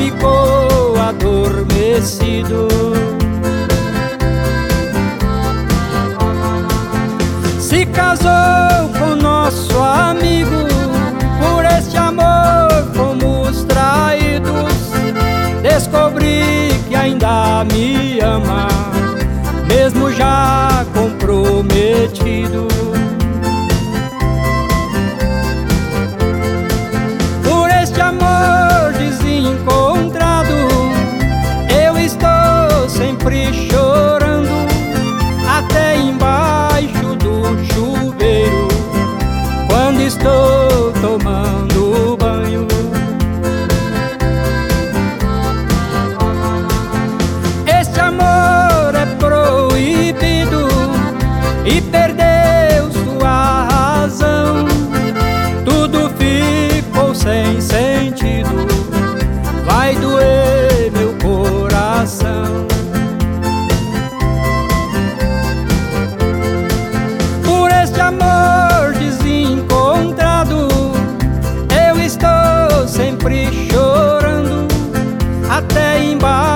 ficou adormecido. Se casou com nosso amigo, por este amor fomos traídos. Descobri que ainda me ama, mesmo já comprometido. Por este amor desencontrado, eu estou sempre chorando, até embaixo do chuveiro, quando estou tomando banho. Este amor é proibido e perdeu sua razão. Tudo ficou sem sentido, vai doer meu coração. Por este amor desencontrado, eu estou sempre chorando, até embaixo